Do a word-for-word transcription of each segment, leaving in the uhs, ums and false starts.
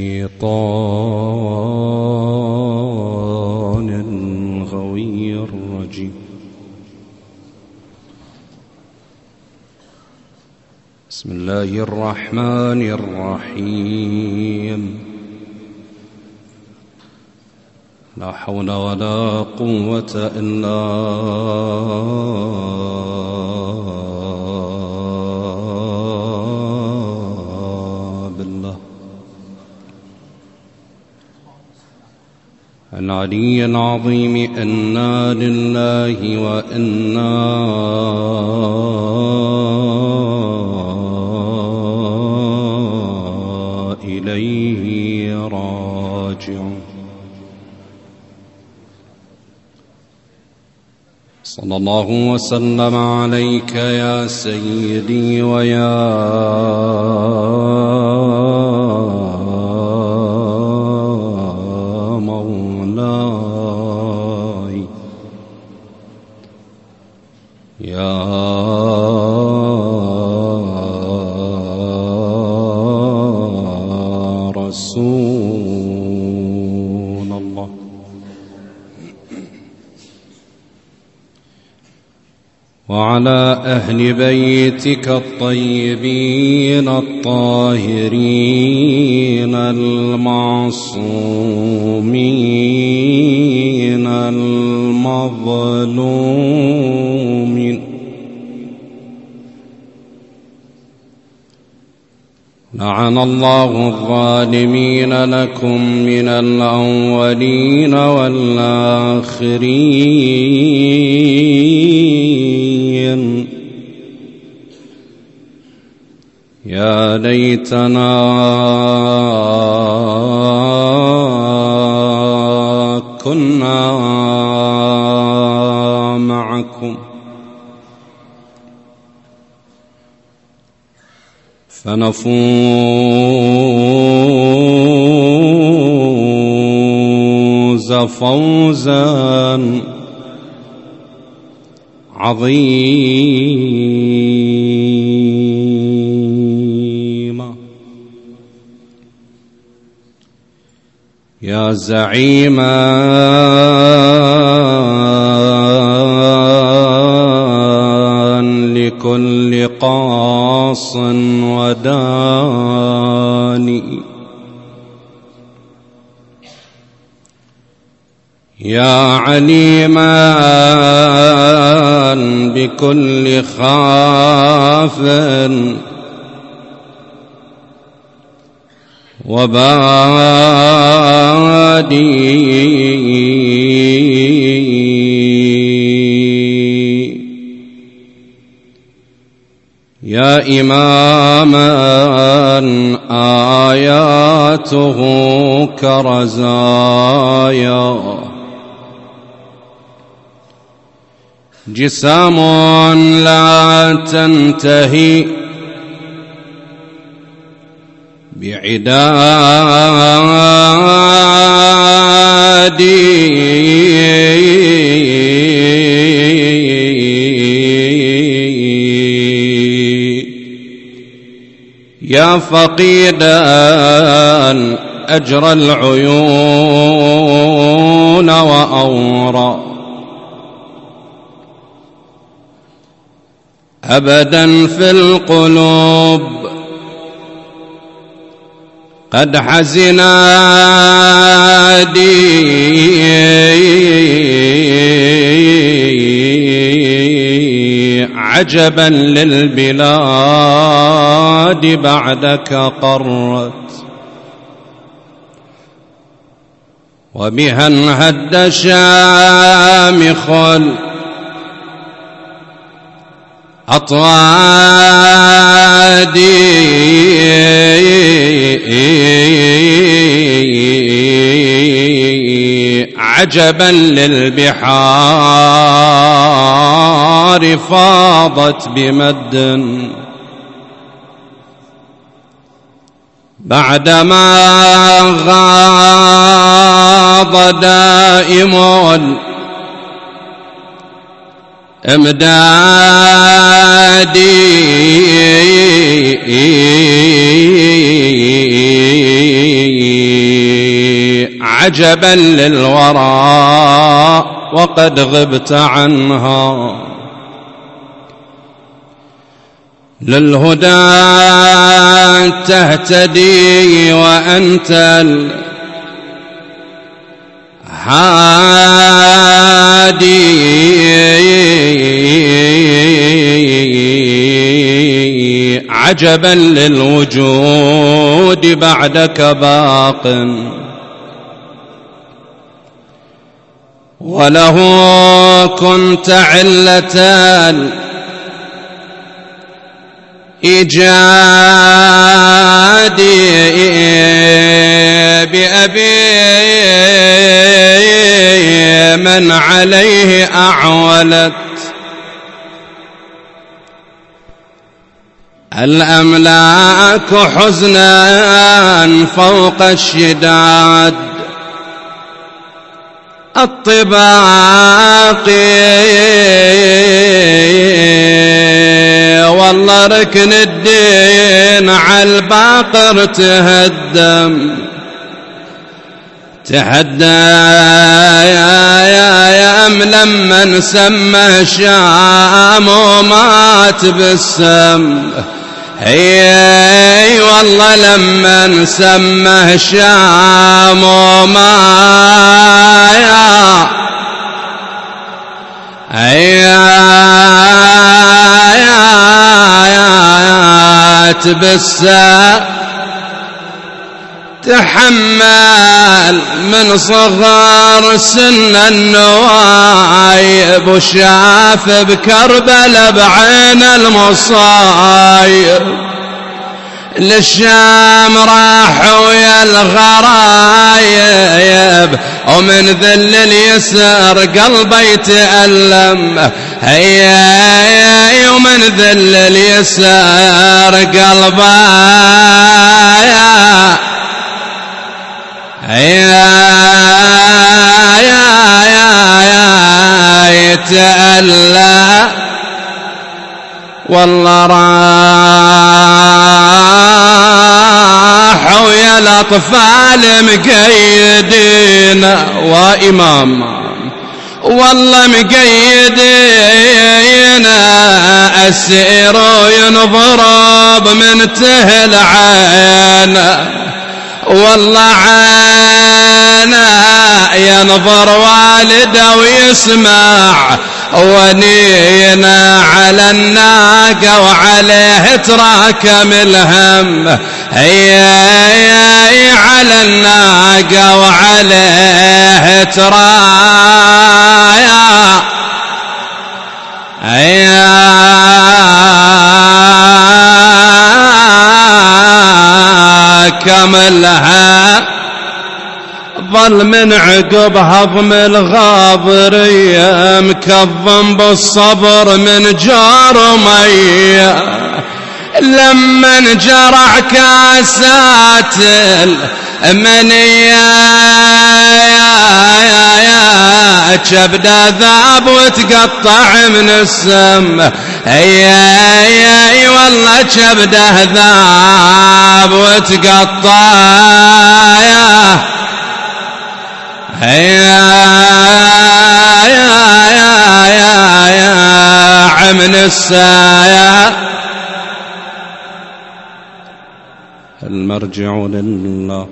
الشيطان الغوي الرجيم. بسم الله الرحمن الرحيم. لا حول ولا قوة إلا بالله العلي العظيم. إنا لله وإنا إليه راجعون. صلى الله وسلم عليك يا سيدي ويا مولاي يا رسول الله. وعلى أهل بيتك الطيبين الطاهرين المعصومين المظلومين. لعن الله الظالمين لكم من الأولين والآخرين. يا ليتنا كنا معكم فنفوز فوزا عظيما. يا زعيما لكل قاص وداني. يا عليما بكل خاف وبادي. يا إماما آياته كرزايا. جسام لا تنتهي بعدادي. يا فقيدا أجرى العيون وأورى. أبدا في القلوب قد حزنا دي. عجبا للبلاد بعدك قرت وبها انهد شامخ أطوادي. عجبا للبحار فاضت بمد بعدما غاب دائم امدادي. عجبا للورى وقد غبت عنها. للهدى تهتدي وأنت الهادي، عجبا للوجود بعدك باق، وله كنت علة إيجادي بأبي من عليه أعولت الأملاك حزنا فوق الشداد الطباق، والله ركن الدين عالباقر تهدم تهدى يا يا يا أم لما سمى شام ومات بالسم، هي والله لما سمى شام وما يا يا بالسم، تحمل من صغر سن النوايب وشاف بكربلاء بعين المصايب، للشام راح ويا الغرايب ومن ذل اليسر قلبي يتألم، هي ومن ذل اليسر قلبي يا يا يا يتألم، والله راح ويا الأطفال مقيدين وإمام، والله مقيدين أسير ينضرب من تهل عين، والله عينا ينظر والده ويسمع ونينا على الناقة وعليه تراكم الهم، هي على الناقة وعليه تراكم الهم، ظل من عقب هضم الغابرية مكظم بالصبر من جار مية، لما انجرع كاسات المنية كبده ذاب وتقطع من السم، اي والله كبده ذاب وتقطع يا يا يا يا يا عمن السايا. المرجع لله،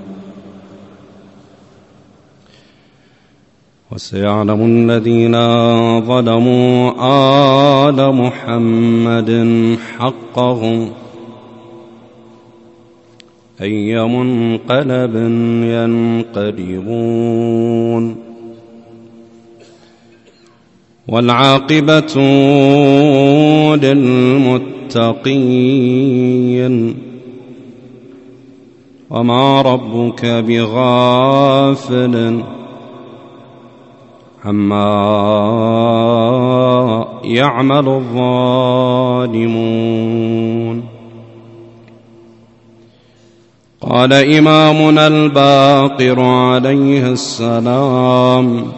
وسيعلم الذين ظلموا آل محمد حقهم أي منقلب ينقلبون، والعاقبة للمتقين، وما ربك بغافل عما يعمل الظالمون. قال إمامنا الباقر عليه السلام: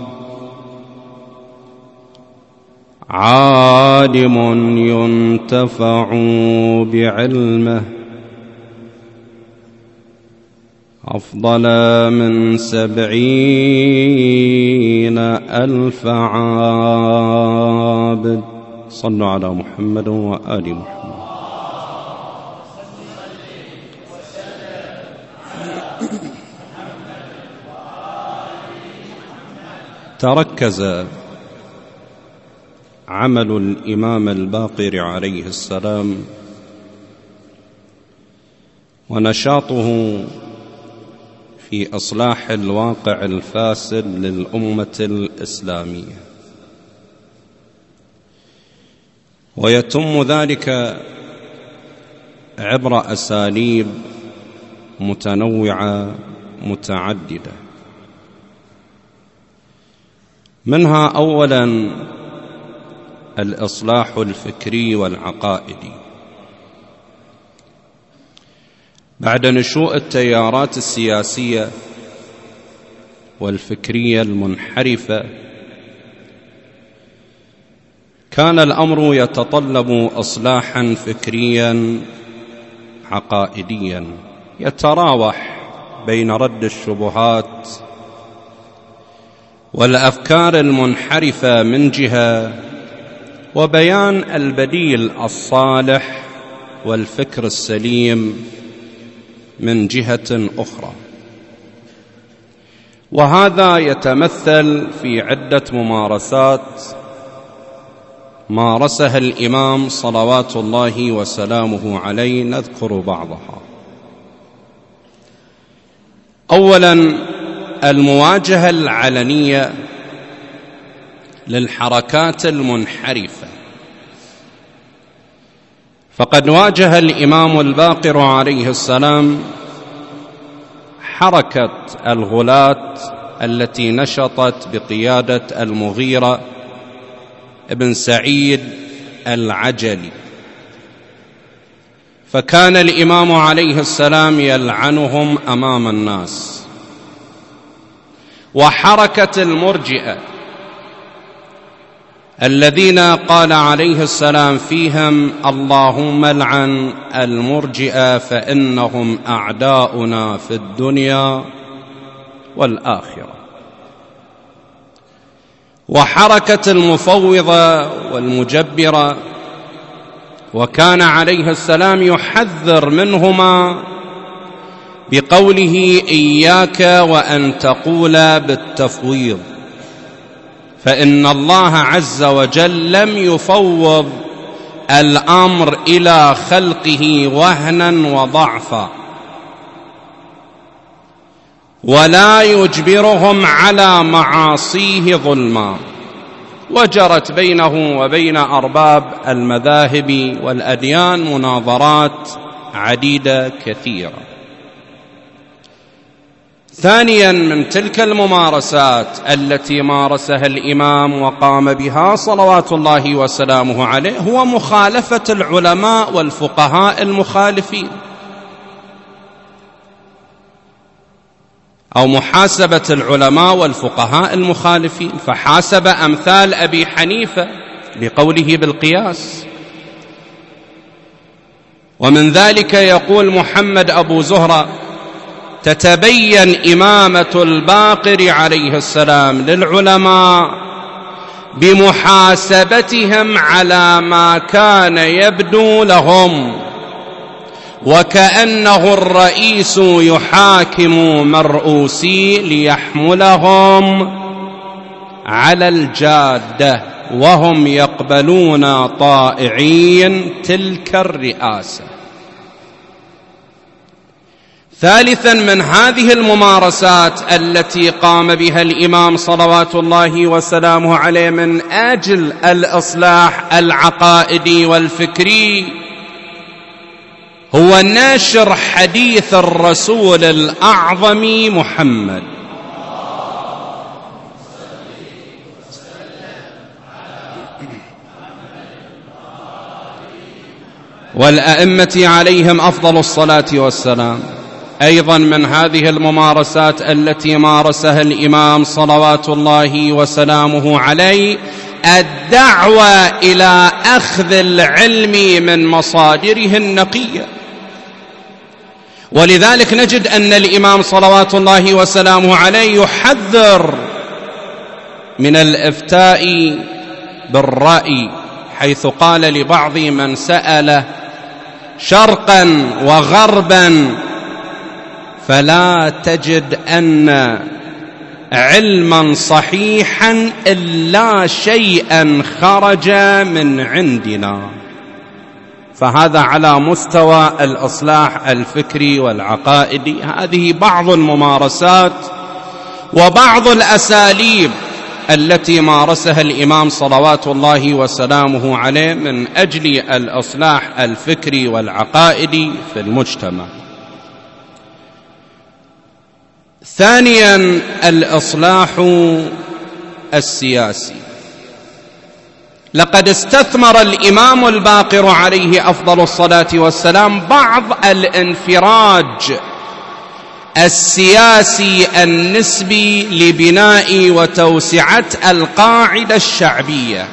عالم ينتفع بعلمه، أفضل من سبعين ألف عابد. صلوا على محمد وآل محمد. تركز عمل الإمام الباقر عليه السلام ونشاطه في إصلاح الواقع الفاسد للأمة الإسلامية، ويتم ذلك عبر أساليب متنوعة متعددة. منها أولاً الإصلاح الفكري والعقائدي. بعد نشوء التيارات السياسية والفكرية المنحرفة كان الأمر يتطلب إصلاحا فكريا عقائديا يتراوح بين رد الشبهات والأفكار المنحرفة من جهة، وبيان البديل الصالح والفكر السليم من جهة أخرى. وهذا يتمثل في عدة ممارسات مارسها الإمام صلوات الله وسلامه عليه، نذكر بعضها. أولاً المواجهة العلنية للحركات المنحرفة، فقد واجه الإمام الباقر عليه السلام حركة الغلاة التي نشطت بقيادة المغيرة ابن سعيد العجلي، فكان الإمام عليه السلام يلعنهم أمام الناس. وحركة المرجئة الذين قال عليه السلام فيهم اللهم لعن المرجئة فإنهم أعداؤنا في الدنيا والآخرة. وحركة المفوضة والمجبرة، وكان عليه السلام يحذر منهما بقوله إياك وأن تقول بالتفويض، فإن الله عز وجل لم يفوض الأمر إلى خلقه وهنا وضعفا، ولا يجبرهم على معاصيه ظلما. وجرت بينه وبين أرباب المذاهب والأديان مناظرات عديدة كثيرة. ثانيا من تلك الممارسات التي مارسها الإمام وقام بها صلوات الله وسلامه عليه هو مخالفة العلماء والفقهاء المخالفين، أو محاسبة العلماء والفقهاء المخالفين، فحاسب أمثال أبي حنيفة بقوله بالقياس. ومن ذلك يقول محمد أبو زهرة تتبين إمامة الباقر عليه السلام للعلماء بمحاسبتهم على ما كان يبدو لهم، وكأنه الرئيس يحاكم مرؤوسي ليحملهم على الجادة وهم يقبلون طائعين تلك الرئاسة. ثالثا من هذه الممارسات التي قام بها الإمام صلوات الله وسلامه عليه من أجل الإصلاح العقائدي والفكري هو نشر حديث الرسول الأعظم محمد والأئمة عليهم أفضل الصلاة والسلام. أيضا من هذه الممارسات التي مارسها الإمام صلوات الله وسلامه عليه الدعوة إلى أخذ العلم من مصادره النقية، ولذلك نجد أن الإمام صلوات الله وسلامه عليه يحذر من الإفتاء بالرأي، حيث قال لبعض من سأل شرقا وغربا فلا تجد أن علما صحيحا إلا شيئا خرج من عندنا. فهذا على مستوى الإصلاح الفكري والعقائدي. هذه بعض الممارسات وبعض الأساليب التي مارسها الإمام صلوات الله وسلامه عليه من أجل الإصلاح الفكري والعقائدي في المجتمع. ثانيا الإصلاح السياسي. لقد استثمر الإمام الباقر عليه أفضل الصلاة والسلام بعض الانفراج السياسي النسبي لبناء وتوسعة القاعدة الشعبية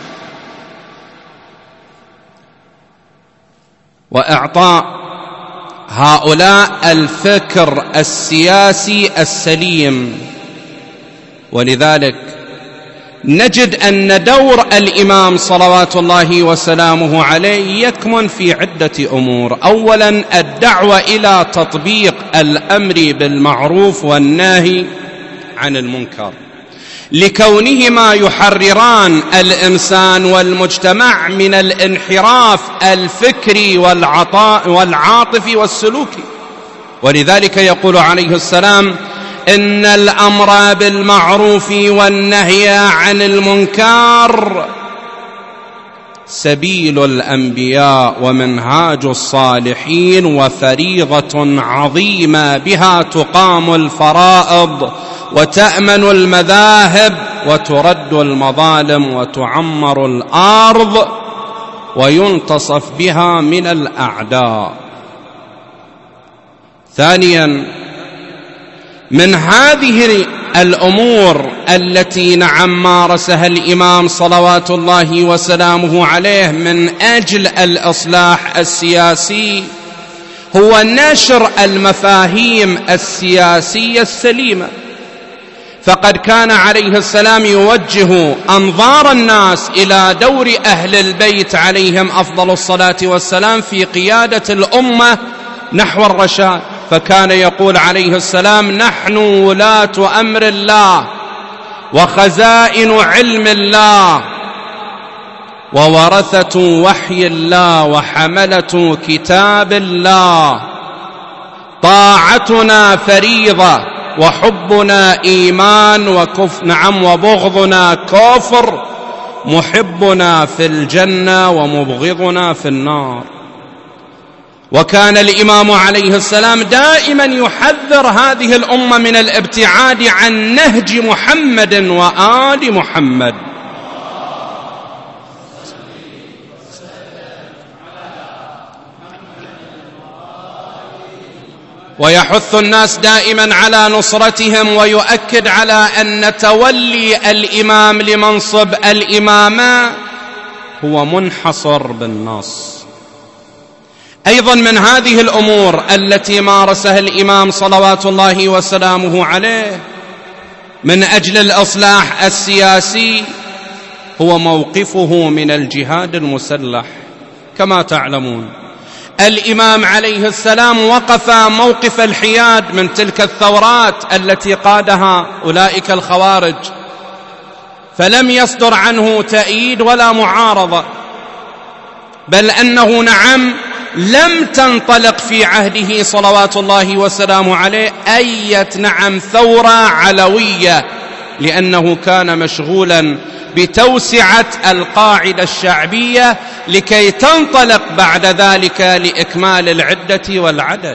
وإعطاء هؤلاء الفكر السياسي السليم. ولذلك نجد أن دور الإمام صلوات الله وسلامه عليه يكمن في عدة أمور. أولا الدعوة إلى تطبيق الأمر بالمعروف والنهي عن المنكر، لكونهما يحرران الإنسان والمجتمع من الانحراف الفكري والعاطفي والسلوكي. ولذلك يقول عليه السلام إن الأمر بالمعروف والنهي عن المنكر سبيل الأنبياء ومنهاج الصالحين وفريضة عظيمة بها تقام الفرائض وتأمن المذاهب وترد المظالم وتعمر الأرض وينتصف بها من الأعداء. ثانيا من هذه الأمور التي نعم مارسها الإمام صلوات الله وسلامه عليه من أجل الإصلاح السياسي هو نشر المفاهيم السياسية السليمة. فقد كان عليه السلام يوجه أنظار الناس إلى دور أهل البيت عليهم أفضل الصلاة والسلام في قيادة الأمة نحو الرشاد. فكان يقول عليه السلام نحن ولاة أمر الله وخزائن علم الله وورثة وحي الله وحملة كتاب الله، طاعتنا فريضة وحبنا إيمان وكفر نعم وبغضنا كفر، محبنا في الجنة ومبغضنا في النار. وكان الإمام عليه السلام دائما يحذر هذه الأمة من الابتعاد عن نهج محمد وآل محمد. ويحث الناس دائما على نصرتهم ويؤكد على أن تولي الإمام لمنصب الإمامة هو منحصر بالنص. أيضا من هذه الأمور التي مارسها الإمام صلوات الله وسلامه عليه من أجل الإصلاح السياسي هو موقفه من الجهاد المسلح. كما تعلمون الإمام عليه السلام وقف موقف الحياد من تلك الثورات التي قادها أولئك الخوارج، فلم يصدر عنه تأييد ولا معارضة، بل أنه نعم لم تنطلق في عهده صلوات الله وسلامه عليه أية نعم ثورة علوية، لأنه كان مشغولا بتوسعة القاعدة الشعبية لكي تنطلق بعد ذلك لإكمال العدة والعدد.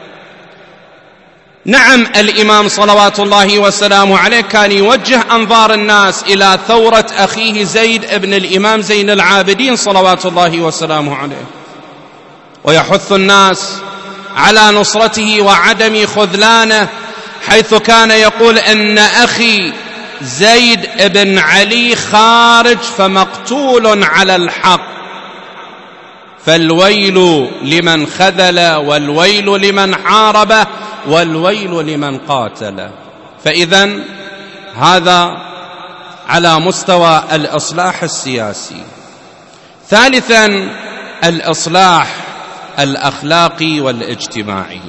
نعم الإمام صلوات الله وسلامه عليه كان يوجه أنظار الناس إلى ثورة أخيه زيد ابن الإمام زين العابدين صلوات الله وسلامه عليه، ويحث الناس على نصرته وعدم خذلانه، حيث كان يقول إن أخي زيد بن علي خارج فمقتول على الحق، فالويل لمن خذل والويل لمن حارب والويل لمن قاتل. فإذن هذا على مستوى الإصلاح السياسي. ثالثا الإصلاح الأخلاقي والاجتماعي.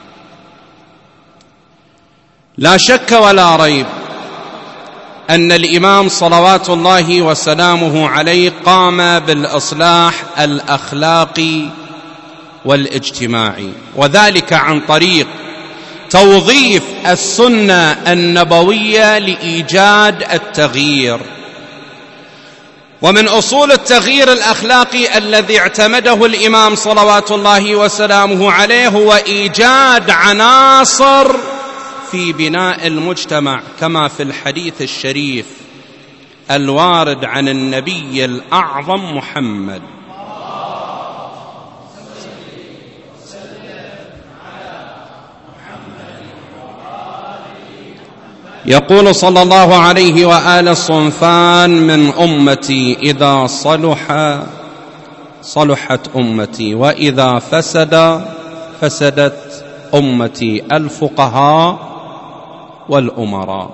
لا شك ولا ريب أن الإمام صلوات الله وسلامه عليه قام بالإصلاح الأخلاقي والاجتماعي، وذلك عن طريق توظيف السنة النبوية لإيجاد التغيير. ومن أصول التغيير الأخلاقي الذي اعتمده الإمام صلوات الله وسلامه عليه هو إيجاد عناصر في بناء المجتمع، كما في الحديث الشريف الوارد عن النبي الأعظم محمد يقول صلى الله عليه وآله: صنفان من أمتي إذا صلح صلحت أمتي وإذا فسد فسدت أمتي: الفقهاء والأمراء.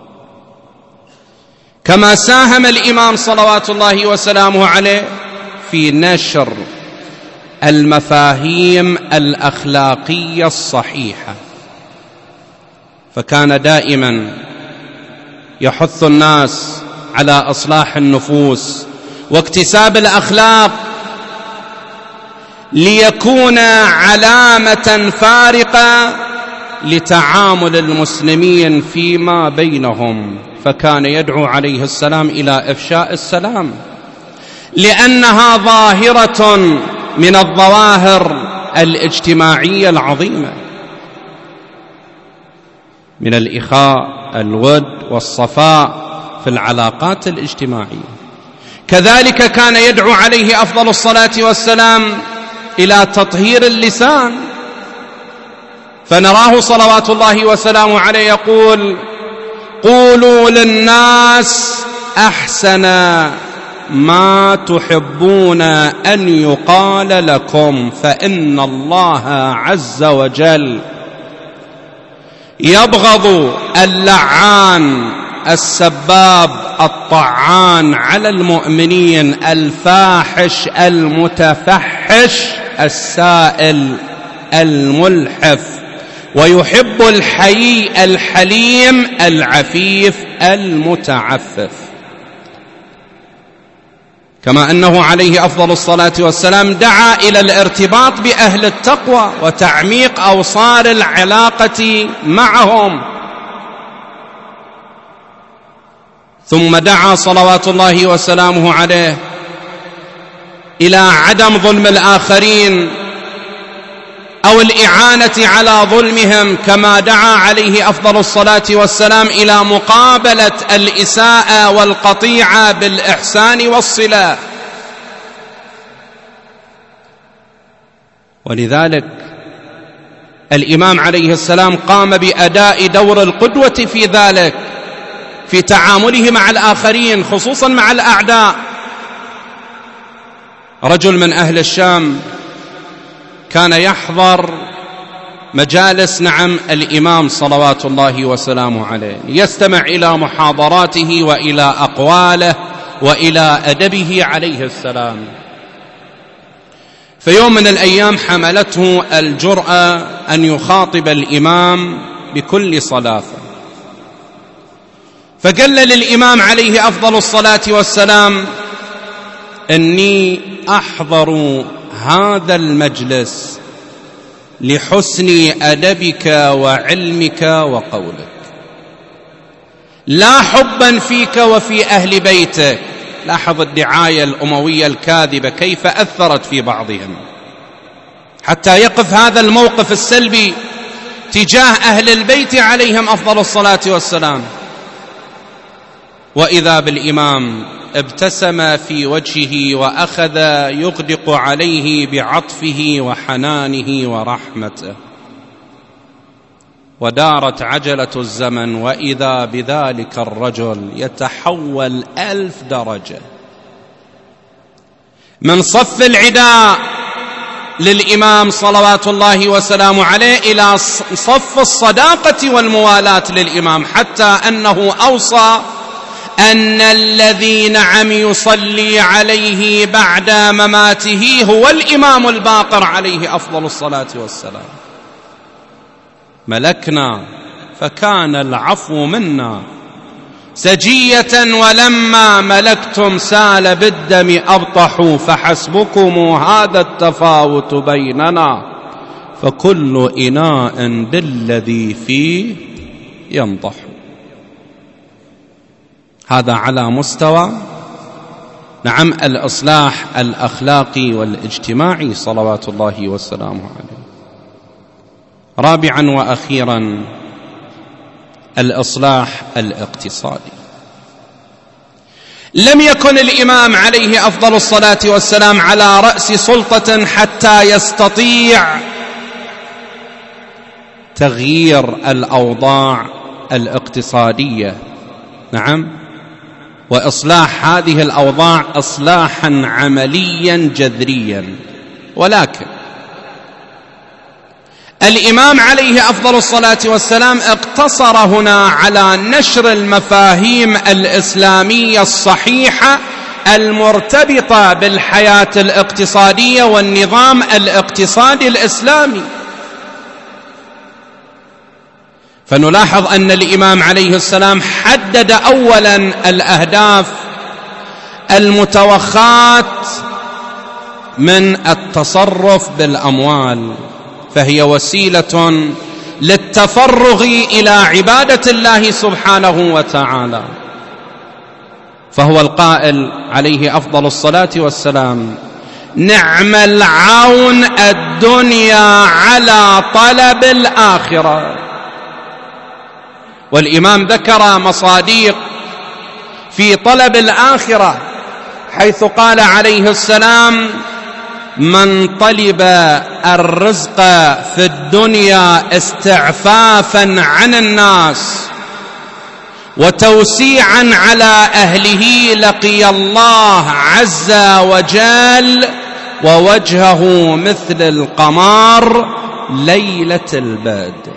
كما ساهم الإمام صلوات الله وسلامه عليه في نشر المفاهيم الأخلاقية الصحيحة، فكان دائما يحث الناس على إصلاح النفوس واكتساب الأخلاق ليكون علامة فارقة لتعامل المسلمين فيما بينهم. فكان يدعو عليه السلام إلى إفشاء السلام، لأنها ظاهرة من الظواهر الاجتماعية العظيمة، من الإخاء، الود والصفاء في العلاقات الاجتماعية. كذلك كان يدعو عليه أفضل الصلاة والسلام إلى تطهير اللسان، فنراه صلوات الله وسلامه عليه يقول: قولوا للناس أحسن ما تحبون أن يقال لكم، فإن الله عز وجل يبغض اللعان السباب الطعان على المؤمنين الفاحش المتفحش السائل الملحف، ويحب الحيي الحليم العفيف المتعفف. كما أنه عليه أفضل الصلاة والسلام دعا إلى الارتباط بأهل التقوى وتعميق أوصال العلاقة معهم، ثم دعا صلوات الله وسلامه عليه إلى عدم ظلم الآخرين أو الإعانة على ظلمهم، كما دعا عليه أفضل الصلاة والسلام إلى مقابلة الإساءة والقطيعة بالإحسان والصلة. ولذلك الإمام عليه السلام قام بأداء دور القدوة في ذلك، في تعامله مع الآخرين خصوصا مع الأعداء. رجل من أهل الشام كان يحضر مجالس نعم الإمام صلوات الله وسلامه عليه، يستمع إلى محاضراته وإلى أقواله وإلى أدبه عليه السلام. في يوم من الأيام حملته الجرأة أن يخاطب الإمام بكل صلافة، فقال للإمام عليه أفضل الصلاة والسلام: إني أحضر هذا المجلس لحسن أدبك وعلمك وقولك، لا حبا فيك وفي أهل بيتك. لاحظ الدعاية الأموية الكاذبة كيف أثرت في بعضهم، حتى يقف هذا الموقف السلبي تجاه أهل البيت عليهم أفضل الصلاة والسلام. وإذا بالإمام ابتسم في وجهه وأخذ يغدق عليه بعطفه وحنانه ورحمته، ودارت عجلة الزمن وإذا بذلك الرجل يتحول ألف درجة، من صف العداء للإمام صلوات الله وسلامه عليه إلى صف الصداقة والموالاة للإمام، حتى أنه أوصى أن الذي نعم يصلي عليه بعد مماته هو الإمام الباقر عليه أفضل الصلاة والسلام. ملكنا فكان العفو منا سجية، ولما ملكتم سال بالدم أبطحوا، فحسبكم هذا التفاوت بيننا، فكل إناء بالذي فيه ينضح. هذا على مستوى نعم الإصلاح الأخلاقي والاجتماعي صلوات الله وسلامه عليه. رابعا وأخيرا الإصلاح الاقتصادي. لم يكن الإمام عليه أفضل الصلاة والسلام على رأس سلطة حتى يستطيع تغيير الأوضاع الاقتصادية، نعم، وإصلاح هذه الأوضاع إصلاحا عمليا جذريا. ولكن الإمام عليه أفضل الصلاة والسلام اقتصر هنا على نشر المفاهيم الإسلامية الصحيحة المرتبطة بالحياة الاقتصادية والنظام الاقتصادي الإسلامي. فنلاحظ أن الإمام عليه السلام حدد أولا الأهداف المتوخاة من التصرف بالأموال، فهي وسيلة للتفرغ إلى عبادة الله سبحانه وتعالى. فهو القائل عليه أفضل الصلاة والسلام: نعم العون الدنيا على طلب الآخرة. والإمام ذكر مصاديق في طلب الآخرة، حيث قال عليه السلام: من طلب الرزق في الدنيا استعفافا عن الناس وتوسيعا على أهله لقي الله عز وجل ووجهه مثل القمر ليلة البدر.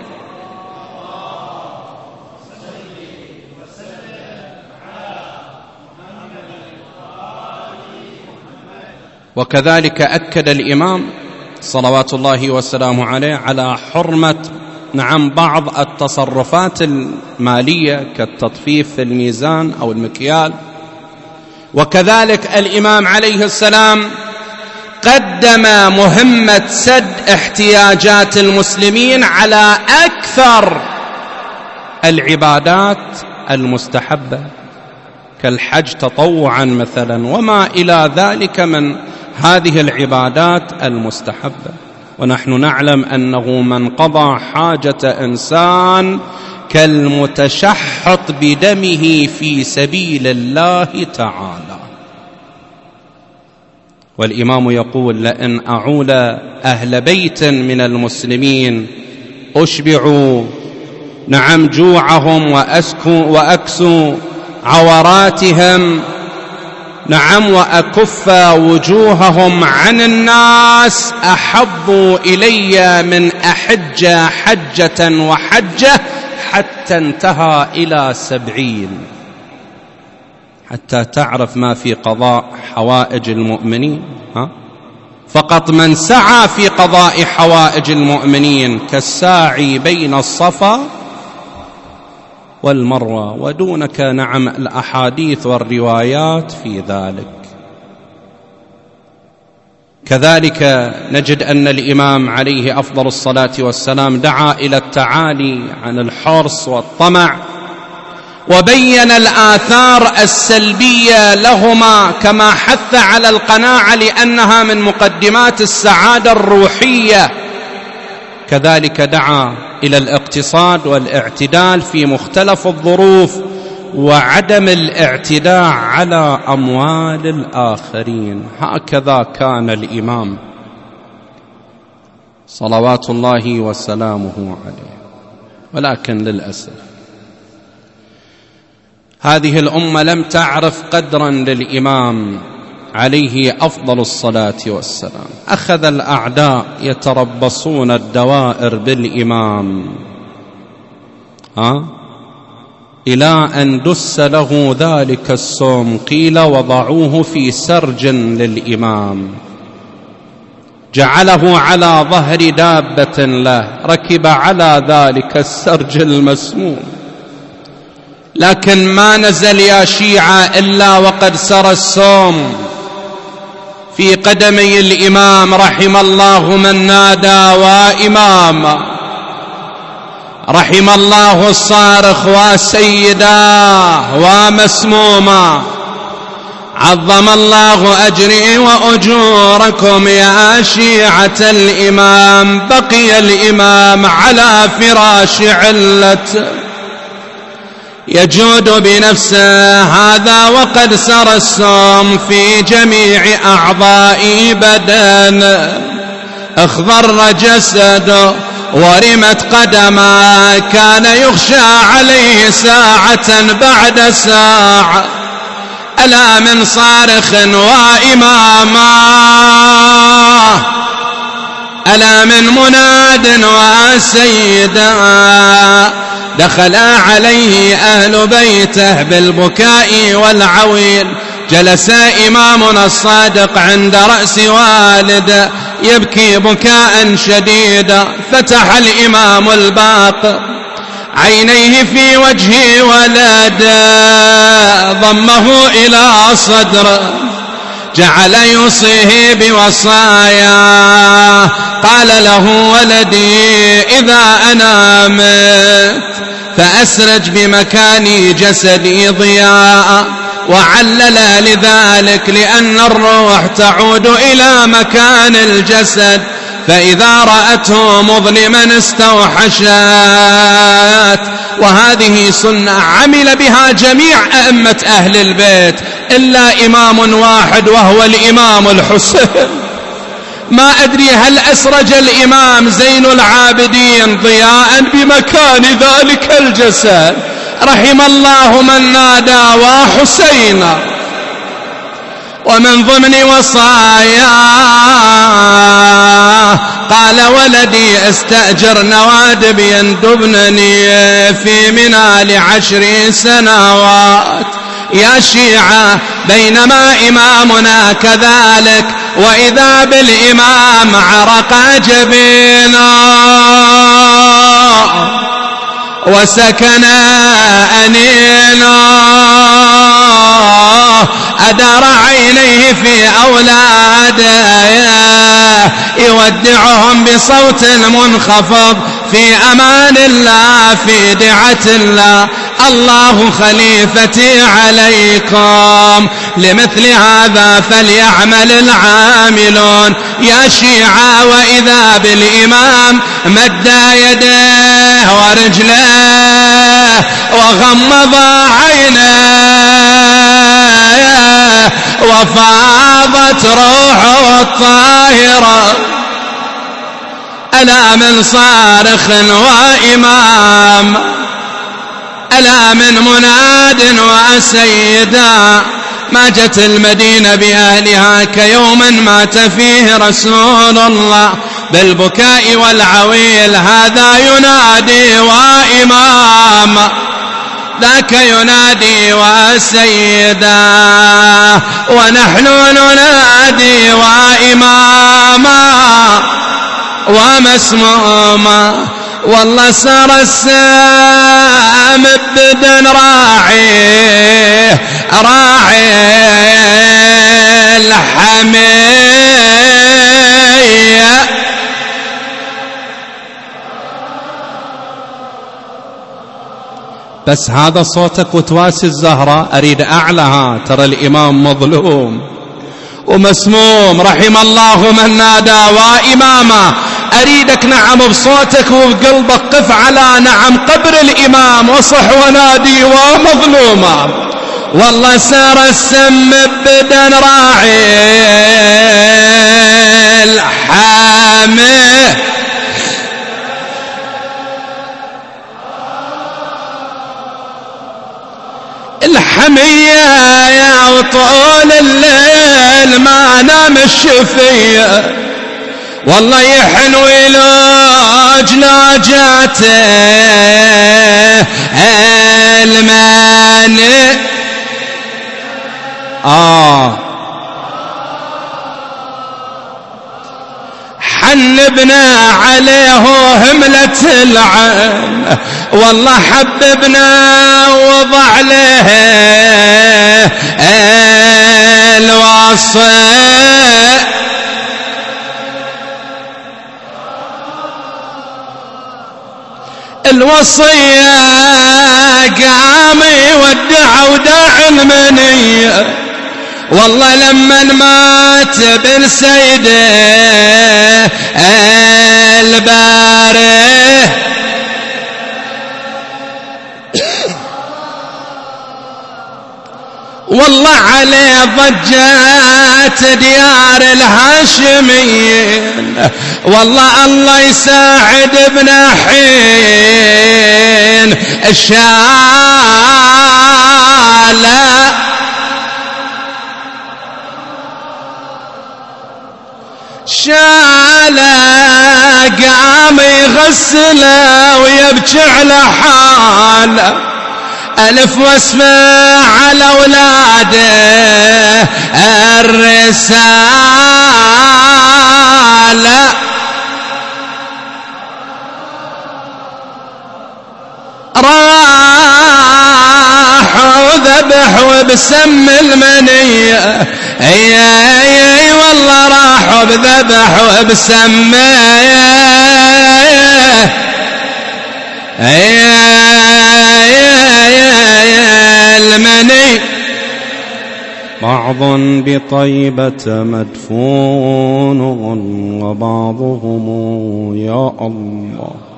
وكذلك أكد الإمام صلوات الله وسلامه عليه على حرمة نعم بعض التصرفات المالية كالتطفيف في الميزان أو المكيال. وكذلك الإمام عليه السلام قدم مهمة سد احتياجات المسلمين على أكثر العبادات المستحبة كالحج تطوعا مثلا وما إلى ذلك من هذه العبادات المستحبة. ونحن نعلم أنه من قضى حاجة إنسان كالمتشحط بدمه في سبيل الله تعالى. والإمام يقول: لئن أعول أهل بيت من المسلمين أشبعوا نعم جوعهم وأسكوا وأكسوا عوراتهم نعم وأكف وجوههم عن الناس أحب إلي من أحج حجة وحجة حتى انتهى إلى سبعين، حتى تعرف ما في قضاء حوائج المؤمنين. ها؟ فقط من سعى في قضاء حوائج المؤمنين كالساعي بين الصفا والمروة، ودونك نعم الأحاديث والروايات في ذلك. كذلك نجد أن الإمام عليه أفضل الصلاة والسلام دعا إلى التعالي عن الحرص والطمع، وبين الآثار السلبية لهما، كما حث على القناعة لأنها من مقدمات السعادة الروحية. كذلك دعا إلى الاقتصاد والاعتدال في مختلف الظروف وعدم الاعتداء على أموال الآخرين. هكذا كان الإمام صلوات الله وسلامه عليه. ولكن للأسف هذه الأمة لم تعرف قدرا للإمام عليه أفضل الصلاة والسلام. أخذ الأعداء يتربصون الدوائر بالإمام ها إلى أن دس له ذلك السم، قيل وضعوه في سرج للإمام، جعله على ظهر دابة له، ركب على ذلك السرج المسموم، لكن ما نزل يا شيعة إلا وقد سرى السم في قدمي الإمام. رحم الله من نادى وإماما، رحم الله الصارخ وسيدا ومسموما، عظم الله أجري وأجوركم يا شيعة الإمام. بقي الإمام على فراش علة يجود بنفسه، هذا وقد سرى السم في جميع أعضاء بدنه، اخضر جسده ورمت قدما، كان يخشى عليه ساعة بعد ساعة. ألا من صارخ وإماما، ألا من مناد وسيدا، دخل عليه أهل بيته بالبكاء والعويل. جلس إمامنا الصادق عند رأس والده يبكي بكاء شديدا. فتح الإمام الباقر عينيه في وجه ولده، ضمه إلى صدره، جعل يوصيه بوصايا. قال له ولدي إذا أنا مت فأسرج بمكان جسدي ضياء، وعلل لذلك لأن الروح تعود إلى مكان الجسد، فإذا رأته مظلما استوحشت. وهذه سنة عمل بها جميع أئمة أهل البيت إلا إمام واحد وهو الإمام الحسين. ما أدري هل أسرج الإمام زين العابدين ضياء بمكان ذلك الجسد. رحم الله من نادى وحسينا. ومن ضمن وصاياه قال ولدي استأجر نوادب يندبنني في منى لعشر سنوات. يا شيعة بينما إمامنا كذلك، وإذا بالإمام عرق جبينا وسكن أنينا، أدار عينيه في أولاده يودعهم بصوت منخفض في أمان الله في دعة الله. الله خليفتي عليكم، لمثل هذا فليعمل العاملون. يا شيعة وإذا بالإمام مد يديه ورجليه وغمض عينيه وفاضت روحه الطاهرة. ألا من صارخ وإمام، ألا من مناد وسيدا. ما جت المدينة بأهلها كيوم مات فيه رسول الله بالبكاء والعويل. هذا ينادي وإمام، ذاك ينادي وسيدا، ونحن ننادي وإماما ومسموما. والله سر السام ابدا راعيه راعي الحمية. بس هذا صوتك وتواسي الزهرة، أريد أعلها، ترى الإمام مظلوم ومسموم. رحم الله من نادى وإماما. أريدك نعم بصوتك وبقلبك قف على نعم قبر الإمام وصح ونادي ومظلوما. والله سار السم ابدا راعي الحامي. الحمية يا وطول الليل الليل ما نام الشفية والله يحنوي لوج لوجاته الماني آه حنبنا عليه هملة العين والله حببنا وضع له الوصي الوصية قام يودع وداع المنية والله لما مات بن سيده الباره والله عليه ضجت ديار الهاشميين والله الله يساعد ابن حين الشالة شالة قام يغسله ويبكي على حاله ألف واسمع على أولاده الرسالة راح وذبح وبسم المنية اي اي والله راح وبذبح وبسم اي المني بعض بطيبة مدفون وبعضهم يا الله